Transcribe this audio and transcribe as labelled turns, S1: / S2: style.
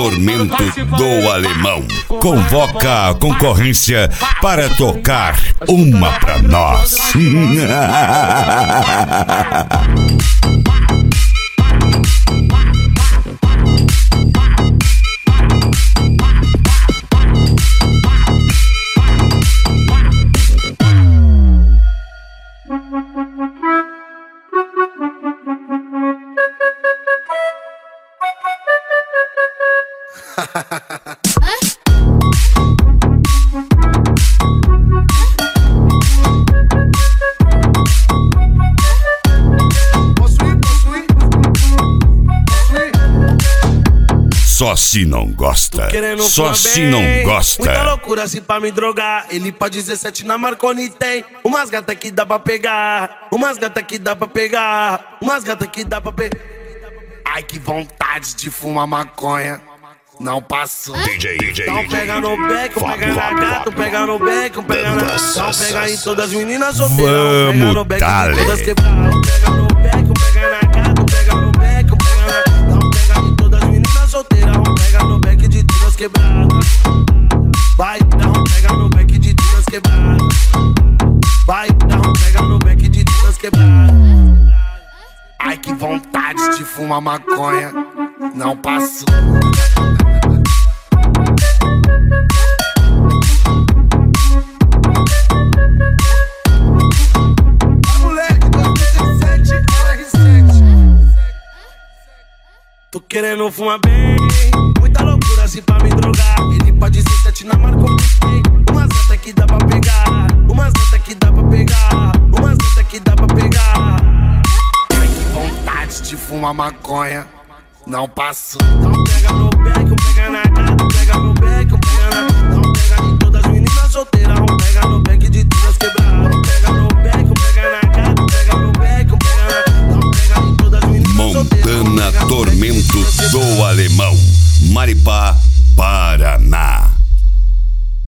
S1: Tormento do Alemão convoca a concorrência para tocar uma pra nós. Só se não gosta, só se não gosta.
S2: Muita loucura assim pra me drogar. Ele pode 17 na Marconi tem umas gatas que dá pra pegar, umas gatas que dá pra pegar, umas gatas que dá pra pegar. Ai, que vontade de fumar maconha. Não passou.
S1: DJ.
S2: Então pega no beco, pega na gata, pega no beco, pega na gata. Então pega em todas as meninas solteiras. Pega no beco em todas quebradas. Pega no beco, pega na gata, pega no beco, pega na gata. Então pega em todas as meninas solteiras. Pega no beco de todas quebradas. Vai, não, pega no beco de todas quebradas. Vai, não, pega no beco de todas quebradas. Ai, que vontade de fumar maconha. Não passou. Moleque, 2017, R7. Tô querendo fumar bem. Muita loucura assim pra me drogar. Ele pode 17 na Marconi tem umas gatas que dá pra pegar, umas gatas que dá pra pegar, umas gatas que dá pra pegar. Ai, que vontade de fumar maconha. Não passou. Então pega no beco, pega na gata, pega no beco, pega na gata. Então pega em todas as meninas solteiras. Pega no beco de todas quebradas. Pega no beco, pega na gata, pega no beco, pega na gata. Então pega em todas as meninas solteiras.
S1: Montana Tormento do Alemão, Maripá,